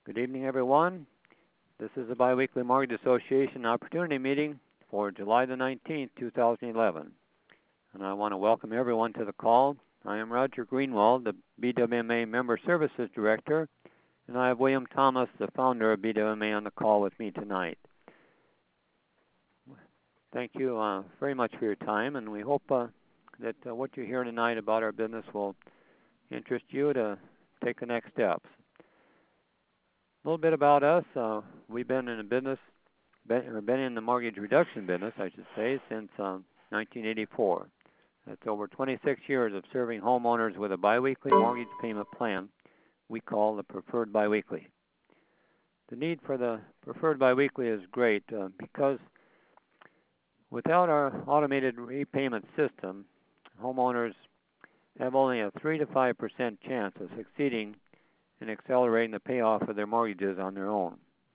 Good evening, everyone. This is the Biweekly Mortgage Association Opportunity Meeting for July the 19th, 2011. And I want to welcome everyone to the call. I am Roger Greenwald, the BWMA Member Services Director, and I have William Thomas, the founder of BWMA, on the call with me tonight. Thank you very much for your time, and we hope that what you hear tonight about our business will interest you to take the next steps. A little bit about us. We've been in the mortgage reduction business, I should say, since 1984. That's over 26 years of serving homeowners with a biweekly mortgage payment plan we call the Preferred Biweekly. The need for the Preferred Biweekly is great because without our automated repayment system, homeowners have only a 3 to 5% chance of succeeding in accelerating the payoff of their mortgages on their own.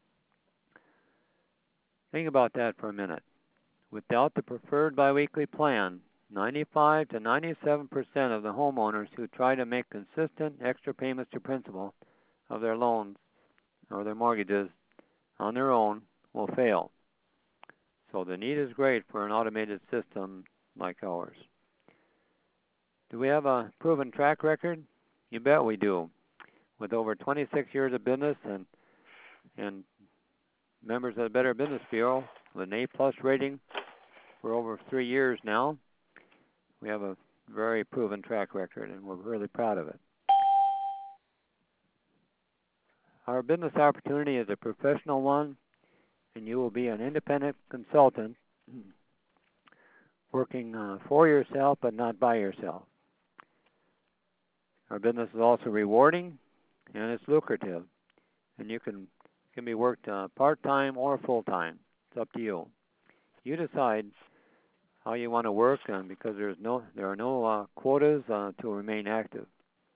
Think about that for a minute. Without the Preferred Biweekly plan, 95 to 97% of the homeowners who try to make consistent extra payments to principal of their loans or their mortgages on their own will fail. So the need is great for an automated system like ours. Do we have a proven track record? You bet we do. With over 26 years of business and members of the Better Business Bureau with an A+ rating for over 3 years now, we have a very proven track record, and we're really proud of it. Our business opportunity is a professional one, and you will be an independent consultant working for yourself but not by yourself. Our business is also rewarding, and it's lucrative, and you can be worked part-time or full-time. It's up to you. You decide how you want to work, because there are no quotas to remain active.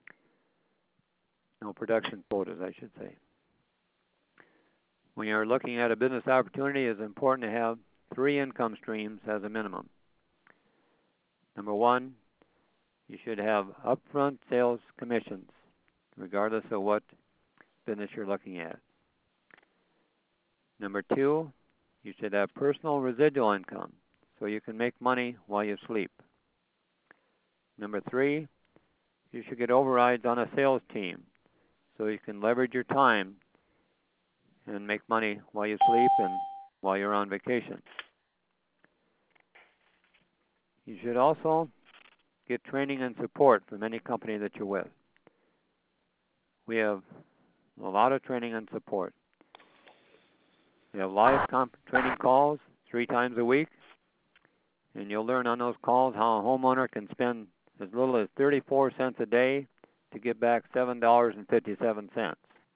No production quotas, I should say. When you're looking at a business opportunity, it's important to have 3 income streams as a minimum. Number 1, you should have upfront sales commissions, regardless of what business you're looking at. Number 2, you should have personal residual income, so you can make money while you sleep. Number 3, you should get overrides on a sales team, so you can leverage your time and make money while you sleep and while you're on vacation. You should also get training and support from any company that you're with. We have a lot of training and support. We have live training calls 3 times a week, and you'll learn on those calls how a homeowner can spend as little as 34 cents a day to get back $7.57.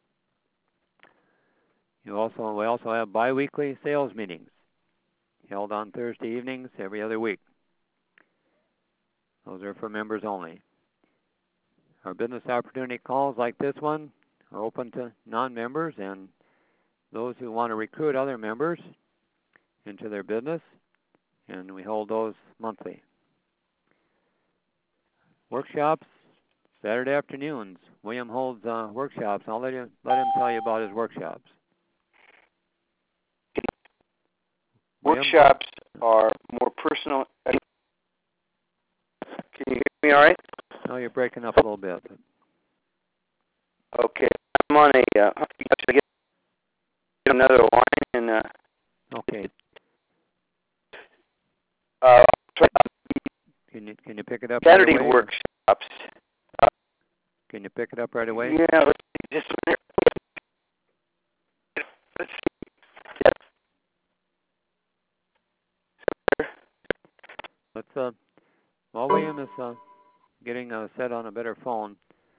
We also have biweekly sales meetings held on Thursday evenings every other week. Those are for members only. Our business opportunity calls like this one are open to non-members and those who want to recruit other members into their business, and we hold those monthly. Workshops, Saturday afternoons. William holds workshops. I'll let him tell you about his workshops. Workshops are more personal. Can you hear me all right? No, you're breaking up a little bit. Okay. I'm on a get another line and okay. Can you pick it up Saturday right away? Workshops. Can you pick it up right away? Yeah, let's see. Just a minute. Let's see. Let's while William is getting set on a better phone,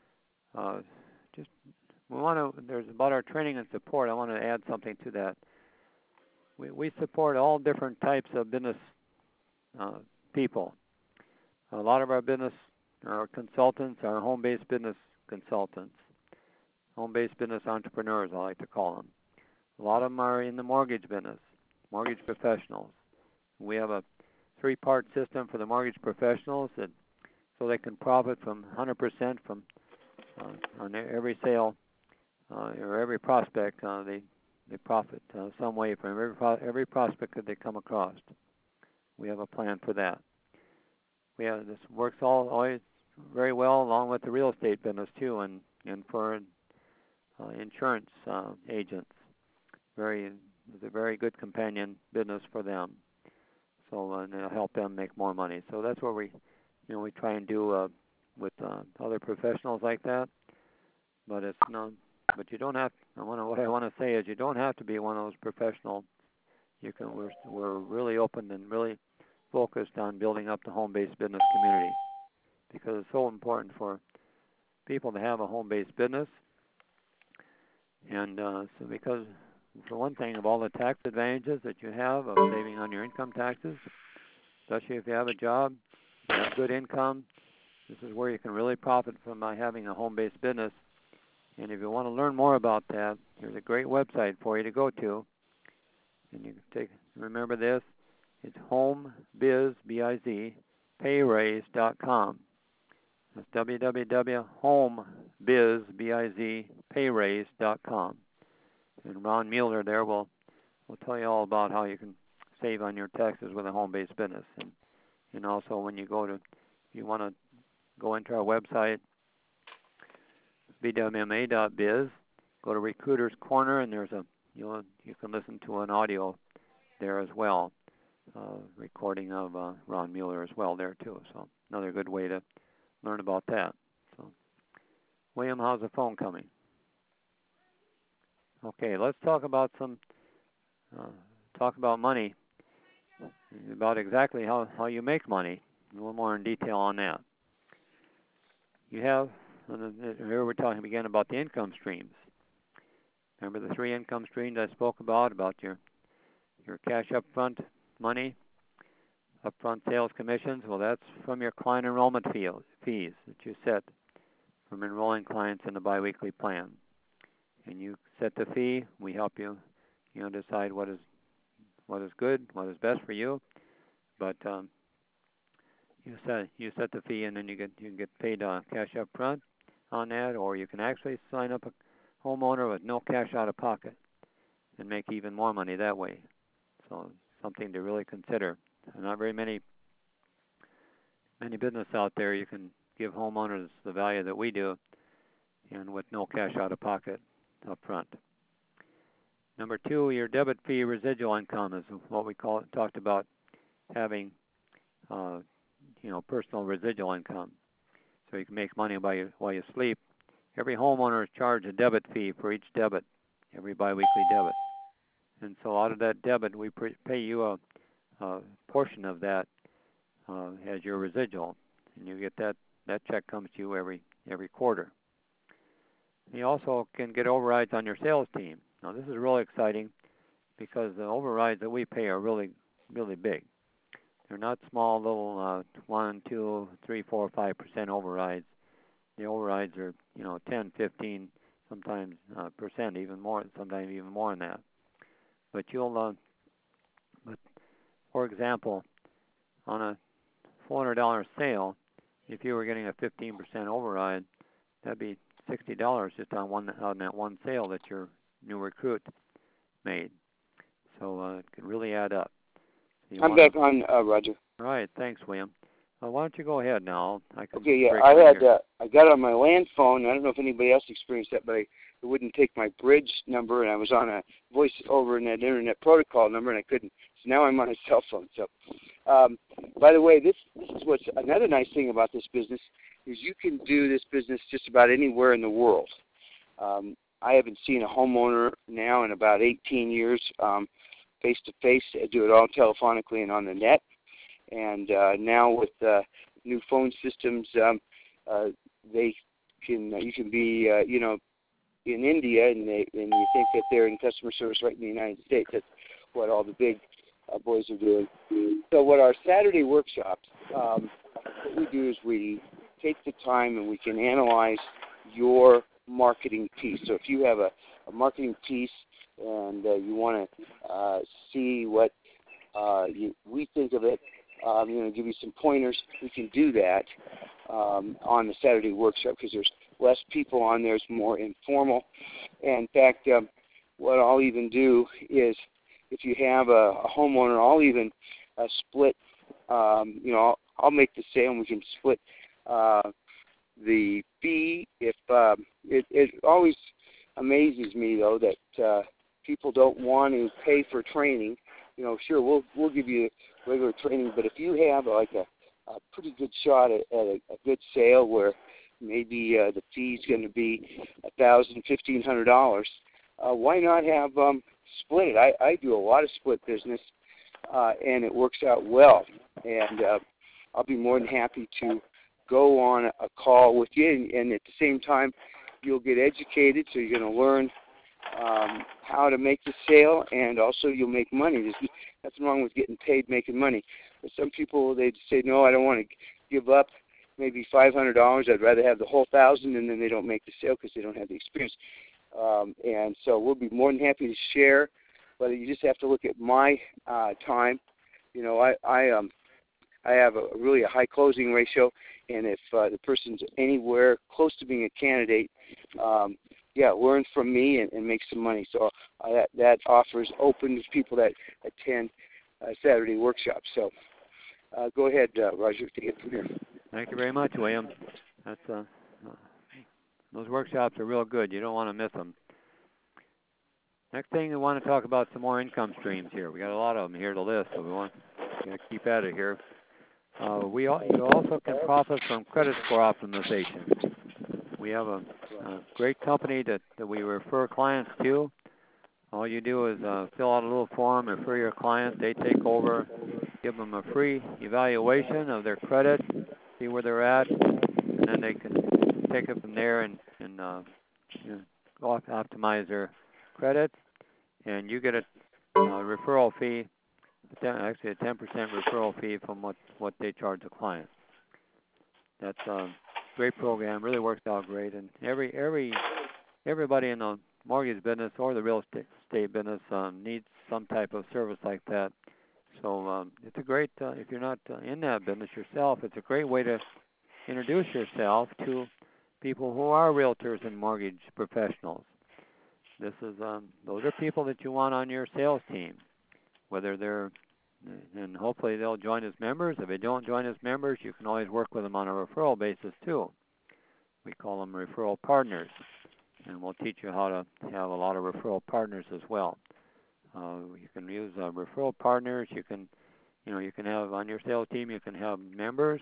there's about our training and support. I want to add something to that. We support all different types of business people. A lot of our business, our consultants are home-based business consultants, home-based business entrepreneurs, I like to call them. A lot of them are in the mortgage business, mortgage professionals. We have a 3-part system for the mortgage professionals so they can profit from 100% from on every sale or every prospect, they profit some way from every prospect that they come across. We have a plan for that. This works always very well along with the real estate business too, and for insurance agents. It's a very good companion business for them. So and it'll help them make more money. So that's what we try and do with other professionals like that. But it's But you don't have. What I want to say is you don't have to be one of those professionals. We're really open and really focused on building up the home-based business community because it's so important for people to have a home-based business. And so because, for one thing, of all the tax advantages that you have of saving on your income taxes, especially if you have a job, you have good income, this is where you can really profit from by having a home-based business. And if you want to learn more about that, here's a great website for you to go to. And you can remember this, it's homebizpayrayse.com. That's www.homebizpayrayse.com. And Ron Mueller there will tell you all about how you can save on your taxes with a home-based business. And also when you want to go into our website, vwma.biz, go to Recruiter's Corner, and you can listen to an audio there as well, recording of Ron Mueller as well there too. So another good way to learn about that. So, William, how's the phone coming? Okay, let's talk about money, about exactly how you make money. A little more in detail on that. Here we're talking again about the income streams. Remember the 3 income streams I spoke about your cash upfront money, upfront sales commissions. Well, that's from your client enrollment fees that you set from enrolling clients in the biweekly plan. And you set the fee. We help you, decide what is good, what is best for you. But you set the fee, and then you can get paid cash up front on that, or you can actually sign up a homeowner with no cash out of pocket and make even more money that way. So something to really consider. Not very many business out there you can give homeowners the value that we do, and with no cash out of pocket up front. Number 2, your debit fee residual income is what we talked about having, personal residual income. So you can make money while you sleep. Every homeowner is charged a debit fee for each debit, every biweekly debit. And so out of that debit, we pay you a portion of that as your residual, and you get that check comes to you every quarter. You also can get overrides on your sales team. Now this is really exciting because the overrides that we pay are really, really big. They're not small little 1, 2, 3, 4, 5% overrides. The overrides are 10, 15, sometimes percent, even more, sometimes even more than that. But for example, on a $400 sale, if you were getting a 15% override, that'd be $60 just on that one sale that your new recruit made. So it can really add up. I'm back on, Roger. All right, thanks, William. Why don't you go ahead now? I got on my land phone. I don't know if anybody else experienced that, but it wouldn't take my bridge number, and I was on a voice over net internet protocol number, and I couldn't. So now I'm on a cell phone. So, by the way, this is what's another nice thing about this business is you can do this business just about anywhere in the world. I haven't seen a homeowner now in about 18 years face-to-face. I do it all telephonically and on the net. And now with new phone systems, you can be in India and you think that they're in customer service right in the United States. That's what all the big boys are doing. So what our Saturday workshops, what we do is we take the time and we can analyze your marketing piece. So if you have a marketing piece and you want to see what we think of it, give you some pointers. We can do that on the Saturday workshop because there's less people on there. It's more informal, And in fact, what I'll even do is, if you have a homeowner, I'll even split. I'll make the sale, and we can split the fee. If it always amazes me though that people don't want to pay for training. Sure, we'll give you regular training, but if you have like a pretty good shot at a good sale where maybe the fee is going to be $1,000, $1,500, why not have split it? I do a lot of split business, and it works out well. And I'll be more than happy to go on a call with you, and at the same time, you'll get educated, so you're going to learn how to make the sale, and also you'll make money. There's nothing wrong with getting paid making money. But some people, they say, no, I don't want to give up maybe $500. I'd rather have the whole $1,000, and then they don't make the sale because they don't have the experience. And so we'll be more than happy to share, but you just have to look at my time. I have really a high closing ratio, and if the person's anywhere close to being a candidate, learn from me and make some money. So that offer is open to people that attend Saturday workshops. So go ahead, Roger, take it from here. Thank you very much, William. That's those workshops are real good. You don't want to miss them. Next thing, we want to talk about some more income streams here. We got a lot of them here to list, so we want to keep at it here. You also can profit from credit score optimization. We have a great company that we refer clients to. All you do is fill out a little form, refer your client. They take over, give them a free evaluation of their credit, see where they're at, and then they can take it from there and optimize their credit. And you get a referral fee, actually a 10% referral fee from what they charge the client. That's a great program, really works out great. And everybody in the mortgage business or the real estate business needs some type of service like that. So it's a great, if you're not in that business yourself, it's a great way to introduce yourself to people who are realtors and mortgage professionals. This is those are people that you want on your sales team, whether they're, and hopefully they'll join as members. If they don't join as members, you can always work with them on a referral basis too. We call them referral partners, and we'll teach you how to have a lot of referral partners as well. You can use referral partners. You can have on your sales team. You can have members,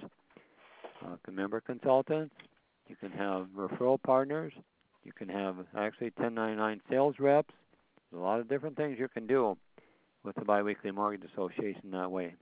member consultants. You can have referral partners. You can have actually 1099 sales reps. There's a lot of different things you can do with the Biweekly Mortgage Association that way.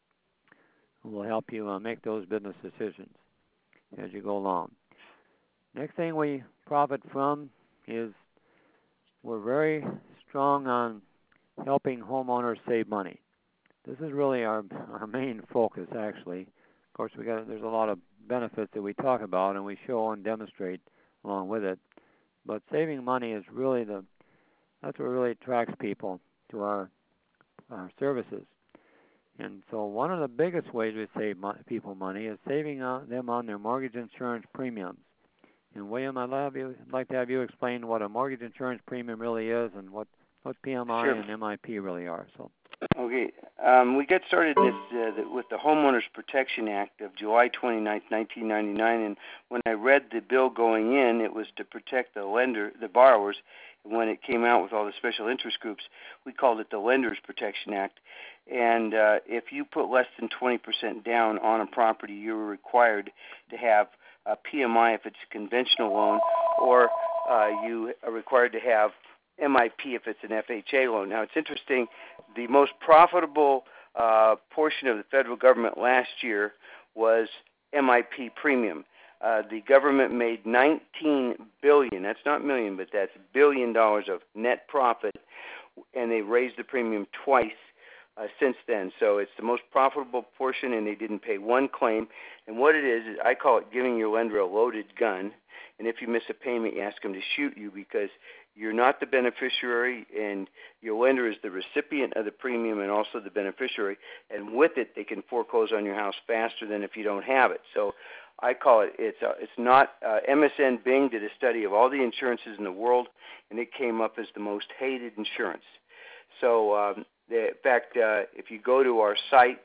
We'll help you make those business decisions as you go along. Next thing we profit from is we're very strong on helping homeowners save money. This is really our main focus, actually. Of course, there's a lot of benefits that we talk about and we show and demonstrate along with it. But saving money is really that's what really attracts people to our services. And so one of the biggest ways we save people money is saving them on their mortgage insurance premiums. And William, I'd like to have you explain what a mortgage insurance premium really is and what PMI Sure. and MIP really are. So. Okay. We got started with the Homeowners Protection Act of July 29, 1999, and when I read the bill going in, it was to protect the borrowers. And when it came out with all the special interest groups, we called it the Lenders Protection Act. And if you put less than 20% down on a property, you were required to have a PMI if it's a conventional loan, or you are required to have MIP if it's an FHA loan. Now, it's interesting, the most profitable portion of the federal government last year was MIP premium. The government made $19 billion, that's not million, but that's $1 billion of net profit, and they raised the premium twice since then. So it's the most profitable portion, and they didn't pay one claim. And what it is I call it giving your lender a loaded gun. And if you miss a payment, you ask them to shoot you because you're not the beneficiary, and your lender is the recipient of the premium and also the beneficiary. And with it, they can foreclose on your house faster than if you don't have it. So I call it, it's not, MSN Bing did a study of all the insurances in the world, and it came up as the most hated insurance. So, in fact, if you go to our site,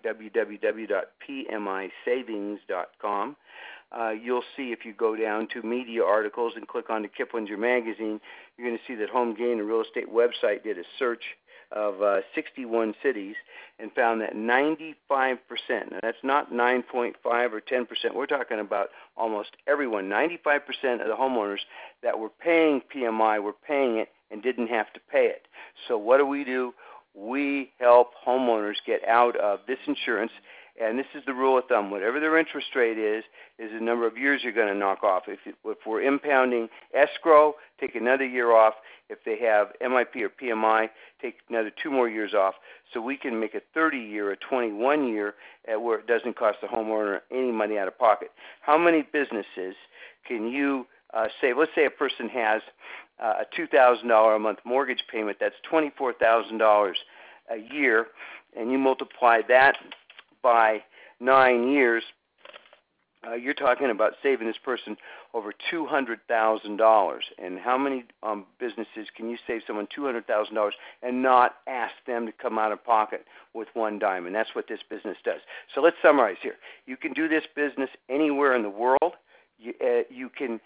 www.pmisavings.com, you'll see if you go down to media articles and click on the Kiplinger magazine, you're going to see that Home Gain, a real estate website, did a search of 61 cities and found that 95%, now that's not 9.5 or 10%, we're talking about almost everyone, 95% of the homeowners that were paying PMI were paying it and didn't have to pay it. So what do? We help homeowners get out of this insurance, and this is the rule of thumb. Whatever their interest rate is the number of years you're going to knock off. If we're impounding escrow, take another year off. If they have MIP or PMI, take another 2 more years off. So we can make a 30-year, a 21-year, where it doesn't cost the homeowner any money out of pocket. How many businesses can you save? Let's say a person has a $2,000 a month mortgage payment. That's $24,000 a year, and you multiply that by 9 years, you're talking about saving this person over $200,000. And how many businesses can you save someone $200,000 and not ask them to come out of pocket with one dime? And that's what this business does. So let's summarize here. You can do this business anywhere in the world. You can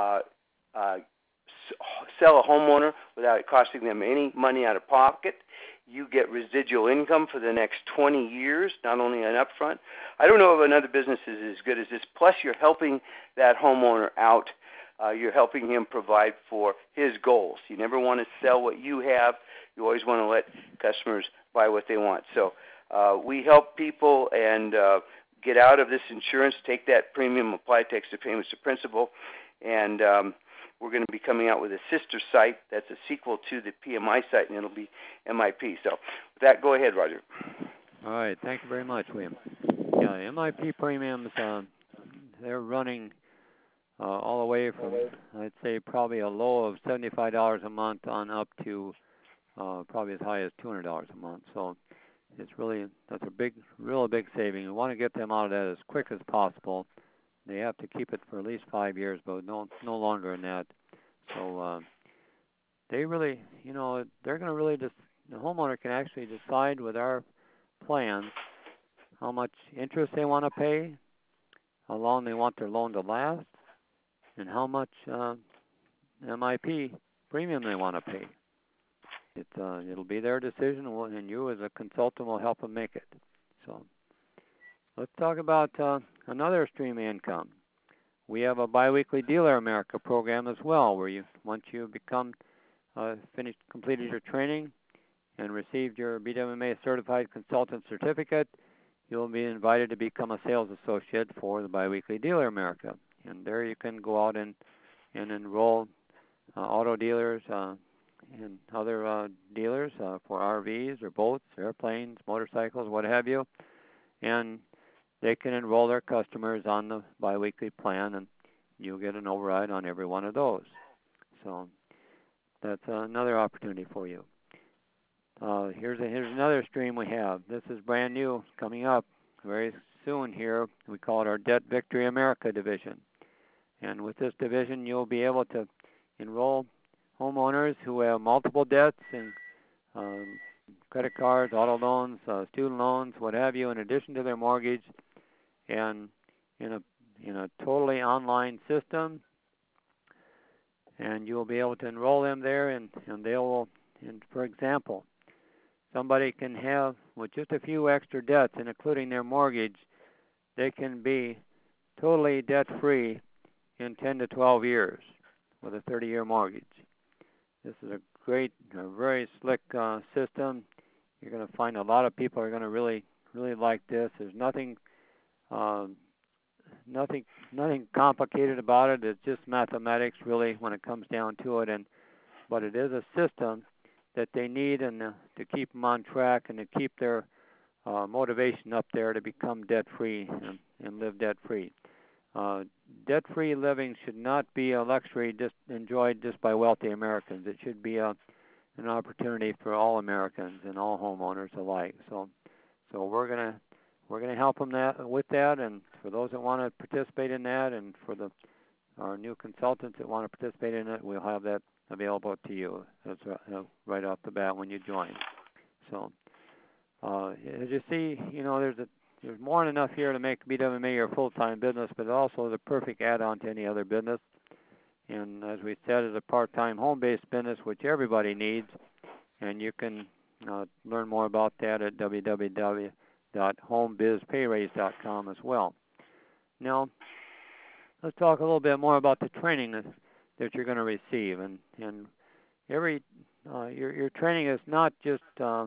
sell a homeowner without it costing them any money out of pocket. You get residual income for the next 20 years, not only an upfront. I don't know if another business is as good as this. Plus, you're helping that homeowner out. You're helping him provide for his goals. You never want to sell what you have. You always want to let customers buy what they want. So we help people and get out of this insurance, take that premium, apply tax to payments to principal, and we're going to be coming out with a sister site that's a sequel to the PMI site, and it'll be MIP. So with that, go ahead, Roger. All right. Thank you very much, William. Yeah, MIP premiums, they're running all the way from, I'd say, probably a low of $75 a month on up to probably as high as $200 a month. So it's really, that's a real big saving. We want to get them out of that as quick as possible. They have to keep it for at least 5 years, but no longer than that. So they really, they're going to really the homeowner can actually decide with our plans how much interest they want to pay, how long they want their loan to last, and how much MIP premium they want to pay. It'll be their decision, and you as a consultant will help them make it. So let's talk about another stream of income. We have a biweekly Dealer America program as well, where once you become completed your training and received your BWMA certified consultant certificate, you'll be invited to become a sales associate for the biweekly Dealer America. And there you can go out and enroll auto dealers and other dealers for RVs or boats, airplanes, motorcycles, what have you. And they can enroll their customers on the biweekly plan, and you'll get an override on every one of those. So that's another opportunity for you. Here's another stream we have. This is brand new, coming up very soon here. We call it our Debt Victory America division. And with this division, you'll be able to enroll homeowners who have multiple debts and credit cards, auto loans, student loans, what have you, in addition to their mortgage, and in a totally online system. And you'll be able to enroll them there, and they will. And for example, somebody can have, with just a few extra debts, and including their mortgage, they can be totally debt-free in 10 to 12 years with a 30-year mortgage. This is a very slick system. You're going to find a lot of people are going to really like this. There's nothing complicated about it. It's just mathematics, really, when it comes down to it. But it is a system that they need and to keep them on track and to keep their motivation up there to become debt-free and live debt-free. Debt-free living should not be a luxury enjoyed just by wealthy Americans. It should be an opportunity for all Americans and all homeowners alike. So we're we're going to help them with that, and for those that want to participate in that, and for our new consultants that want to participate in it, we'll have that available to you. That's right off the bat when you join. So as you see, there's more than enough here to make BWMA your full-time business, but also the perfect add-on to any other business. And as we said, it's a part-time home-based business, which everybody needs, and you can learn more about that at www.homebizpayraise.com as well. Now, let's talk a little bit more about the training that you're going to receive. And every your training is not just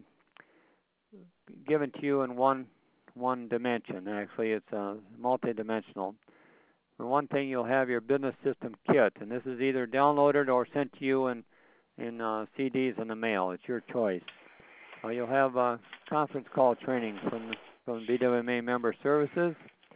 given to you in one dimension. Actually, it's multidimensional. For one thing, you'll have your business system kit, and this is either downloaded or sent to you in CDs in the mail. It's your choice. You'll have conference call training from BWMA Member Services,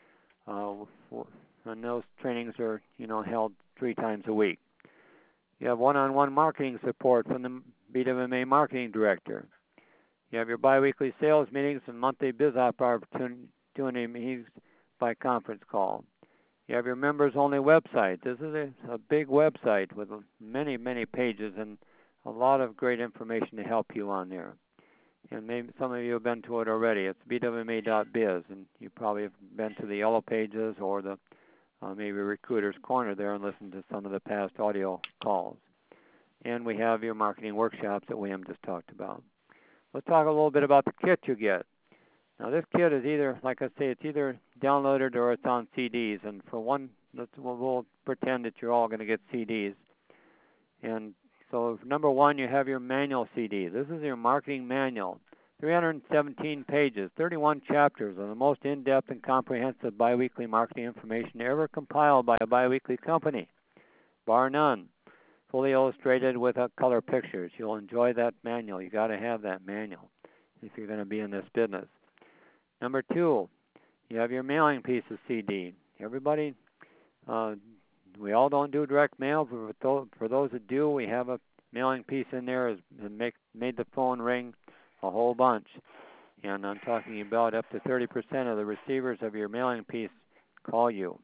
and those trainings are held 3 times a week. You have one-on-one marketing support from the BWMA Marketing Director. You have your biweekly sales meetings and monthly biz opportunity meetings by conference call. You have your members-only website. This is a big website with many, many pages and a lot of great information to help you on there. And maybe some of you have been to it already. It's bwma.biz, and you probably have been to the yellow pages or the maybe Recruiter's Corner there and listened to some of the past audio calls. And we have your marketing workshops that William just talked about. Let's talk a little bit about the kit you get. Now, this kit is either, like I say, it's either downloaded or it's on CDs. And for one, we'll pretend that you're all going to get CDs. And so, number one, you have your manual CD. This is your marketing manual. 317 pages, 31 chapters of the most in-depth and comprehensive biweekly marketing information ever compiled by a biweekly company, bar none. Fully illustrated with color pictures. You'll enjoy that manual. You got to have that manual if you're going to be in this business. Number two, you have your mailing piece of CD. Everybody, we all don't do direct mail. For those that do, we have a mailing piece in there that made the phone ring a whole bunch. And I'm talking about up to 30% of the receivers of your mailing piece call you.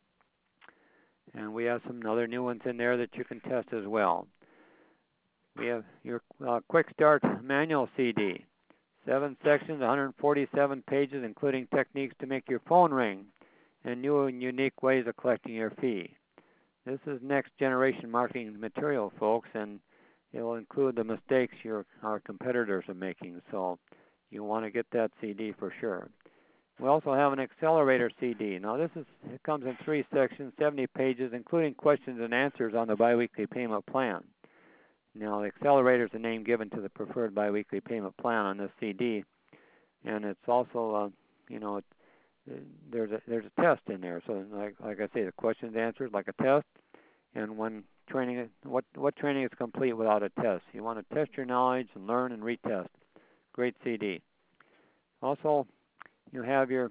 And we have some other new ones in there that you can test as well. We have your Quick Start Manual CD. 7 sections, 147 pages, including techniques to make your phone ring and new and unique ways of collecting your fee. This is next generation marketing material, folks, and it will include the mistakes our competitors are making. So you want to get that CD for sure. We also have an Accelerator CD. Now, it comes in 3 sections, 70 pages, including questions and answers on the biweekly payment plan. Now, the Accelerator is the name given to the preferred biweekly payment plan on this CD, and it's also, there's a test in there. So, like I say, the questions and answers like a test, and when training, what training is complete without a test? You want to test your knowledge and learn and retest. Great CD. Also, you have your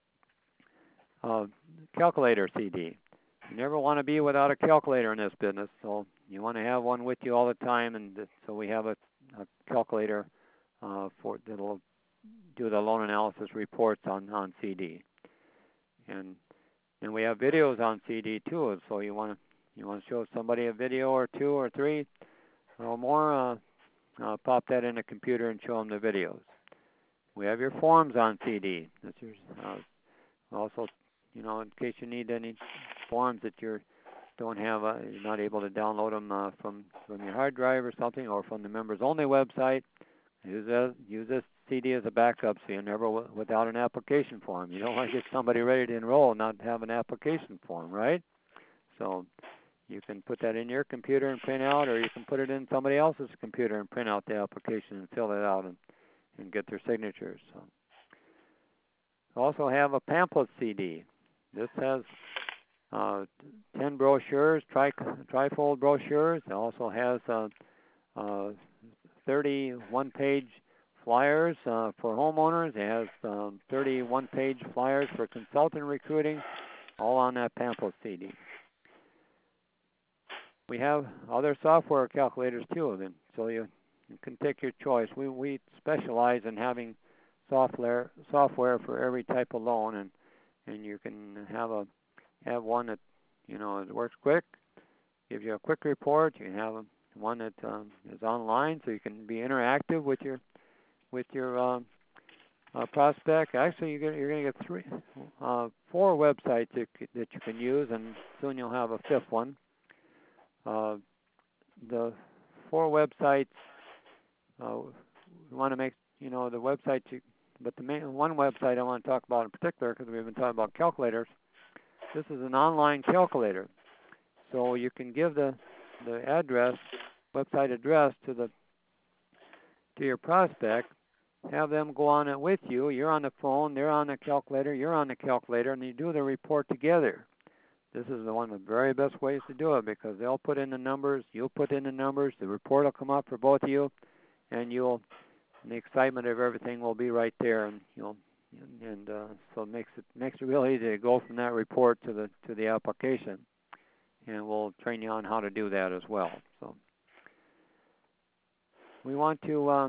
calculator CD. You never want to be without a calculator in this business, so you want to have one with you all the time, and so we have a calculator that'll do the loan analysis reports on CD. And we have videos on CD too, so you want to show somebody a video or 2 or 3 or more, pop that in a computer and show them the videos. We have your forms on CD. That's yours. Also, in case you need any forms that you don't have, you're not able to download them from your hard drive or something, or from the members only website, use this CD as a backup, so you're never without an application form. You don't want to get somebody ready to enroll and not have an application form, right? So you can put that in your computer and print out, or you can put it in somebody else's computer and print out the application and fill it out and get their signatures. So. We also have a pamphlet CD. This has 10 brochures, trifold brochures. It also has 30 one-page flyers for homeowners. It has 30 one-page flyers for consultant recruiting, all on that pamphlet CD. We have other software calculators too, so you can take your choice. We specialize in having software for every type of loan, and you can have one that it works quick, gives you a quick report. You can have one that is online, so you can be interactive with your prospect. Actually, you're going to get 4 websites that you can use, and soon you'll have a 5th one. The 4 websites, we want to make the website. But the main one website I want to talk about in particular, because we've been talking about calculators. This is an online calculator, so you can give the website address to your prospect. Have them go on it with you. You're on the phone, they're on the calculator, you're on the calculator, and you do the report together. This is one of the very best ways to do it, because they'll put in the numbers, you'll put in the numbers, the report will come up for both of you, and the excitement of everything will be right there, and so it makes it real easy to go from that report to the application, and we'll train you on how to do that as well. So we want to.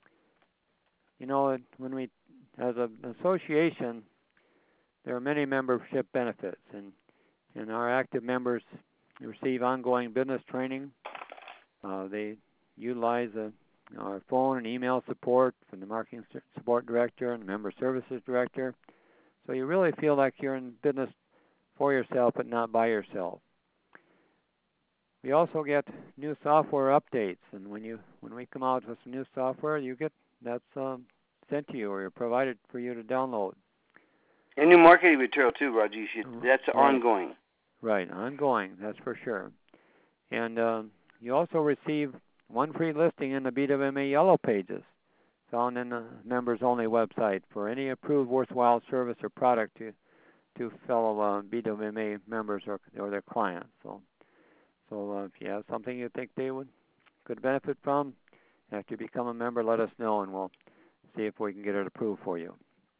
When we, as an association, there are many membership benefits, and our active members receive ongoing business training. They utilize our phone and email support from the marketing support director and the member services director. So you really feel like you're in business for yourself, but not by yourself. We also get new software updates, and when we come out with some new software, that's sent to you or provided for you to download. And new marketing material too, Rajesh. That's ongoing. Right, ongoing, that's for sure. And you also receive one free listing in the BWMA Yellow Pages, found in the members-only website for any approved worthwhile service or product to fellow BWMA members or their clients. So if you have something you think they could benefit from, after you become a member, let us know, and we'll see if we can get it approved for you.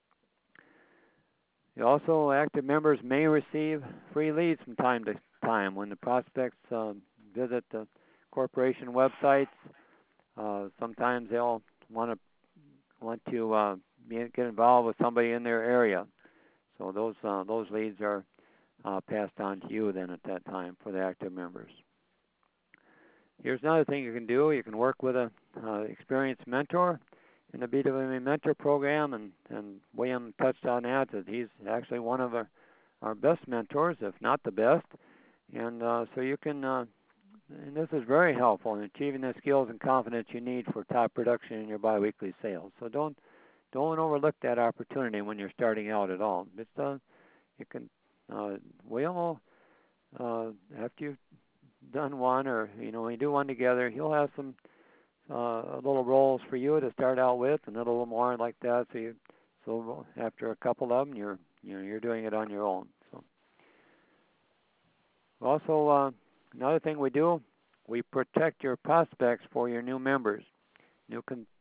Also, active members may receive free leads from time to time when the prospects visit the corporation websites. Sometimes they'll want to get involved with somebody in their area. So those leads are passed on to you then at that time for the active members. Here's another thing you can do. You can work with an experienced mentor in the BWMA Mentor Program, and William touched on that he's actually one of our best mentors, if not the best. And so you can, and this is very helpful in achieving the skills and confidence you need for top production in your biweekly sales. So don't overlook that opportunity when you're starting out at all. You can, William will, after you've done one, or when you do one together, he'll have some little roles for you to start out with, and a little more like that. So after a couple of them, you're doing it on your own. So also another thing we do, we protect your prospects for your new members, new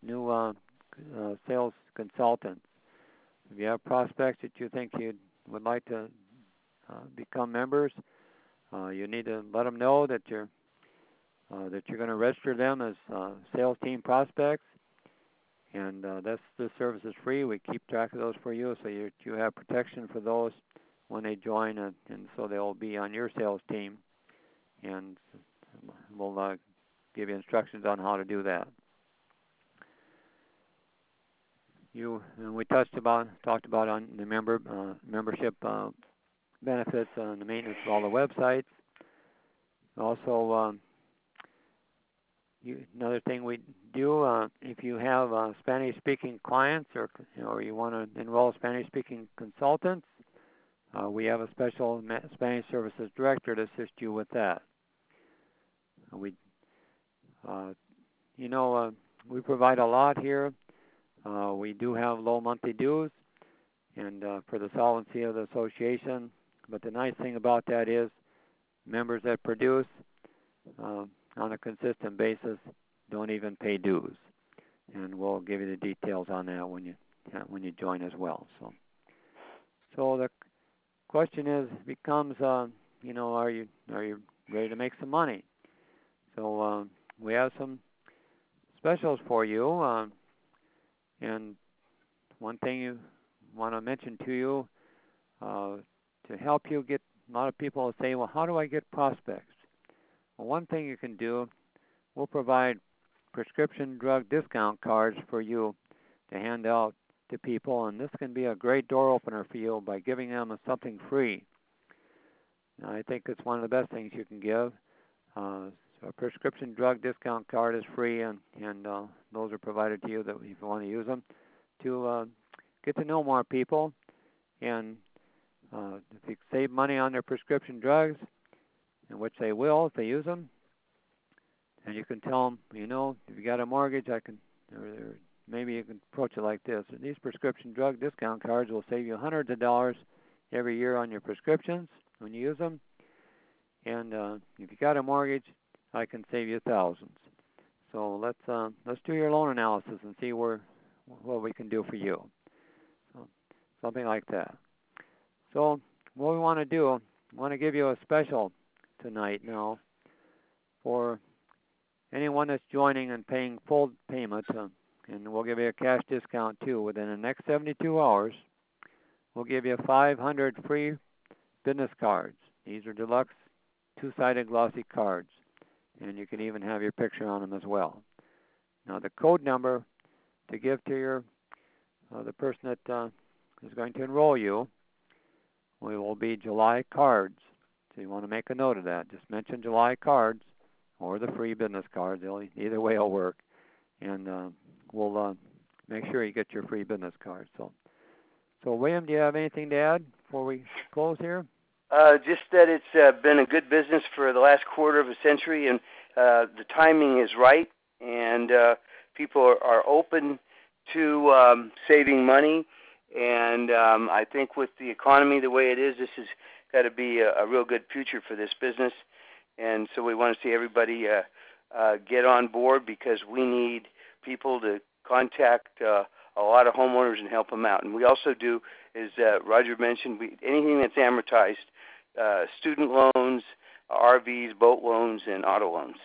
sales consultants. If you have prospects that you think you would like to become members, you need to let them know that you're going to register them as sales team prospects, and the service is free. We keep track of those for you, so you have protection for those when they join, and so they'll be on your sales team, and we'll give you instructions on how to do that. We talked about on the membership benefits and the maintenance of all the websites. Also, another thing we do, if you have Spanish-speaking clients or you want to enroll Spanish-speaking consultants, we have a special Spanish services director to assist you with that. We provide a lot here. We do have low monthly dues, and for the solvency of the association. But the nice thing about that is members that produce on a consistent basis don't even pay dues, and we'll give you the details on that when you join as well. So the question becomes, are you ready to make some money? So we have some specials for you, and one thing you want to mention to you to help you get. A lot of people will say, well, how do I get prospects? Well, one thing you can do, we'll provide prescription drug discount cards for you to hand out to people, and this can be a great door opener for you by giving them something free. Now, I think it's one of the best things you can give. So a prescription drug discount card is free, and those are provided to you that if you want to use them to get to know more people. And if you save money on their prescription drugs, and which they will if they use them, and you can tell them, if you got a mortgage, or maybe you can approach it like this. These prescription drug discount cards will save you hundreds of dollars every year on your prescriptions when you use them. And if you got a mortgage, I can save you thousands. So let's do your loan analysis and see what we can do for you. So something like that. So what we want to do, we want to give you a special tonight now for anyone that's joining and paying full payment, and we'll give you a cash discount too. Within the next 72 hours, we'll give you 500 free business cards. These are deluxe, two-sided glossy cards, and you can even have your picture on them as well. Now, the code number to give to the person that is going to enroll you will be July Cards. So you want to make a note of that. Just mention July Cards or the free business cards. Either way will work, and we'll make sure you get your free business cards. So William, do you have anything to add before we close here? Just that it's been a good business for the last quarter of a century, and the timing is right, and people are open to saving money. And I think with the economy the way it is, this has got to be a real good future for this business. And so we want to see everybody get on board, because we need people to contact a lot of homeowners and help them out. And we also do, as Roger mentioned, anything that's amortized, student loans, RVs, boat loans, and auto loans.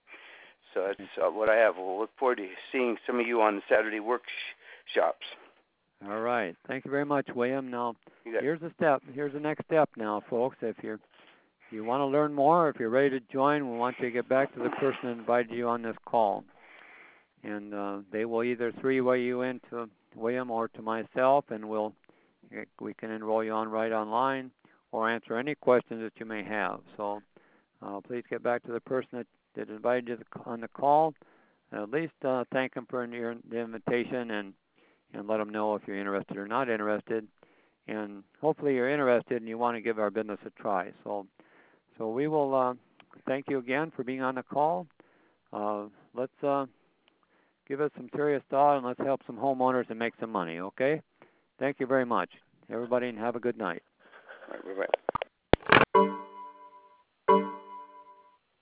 So that's what I have. We'll look forward to seeing some of you on the Saturday workshops. All right. Thank you very much, William. Now, here's the step. Here's the next step now, folks. If you want to learn more, if you're ready to join, we want you to get back to the person that invited you on this call. And they will either three-way you into William or to myself, and we can enroll you right online or answer any questions that you may have. So please get back to the person that invited you on the call. At least thank them for the invitation and let them know if you're interested or not interested. And hopefully you're interested and you want to give our business a try. So we will thank you again for being on the call. Let's give us some serious thought, and let's help some homeowners and make some money, okay? Thank you very much, everybody, and have a good night. All right, bye-bye.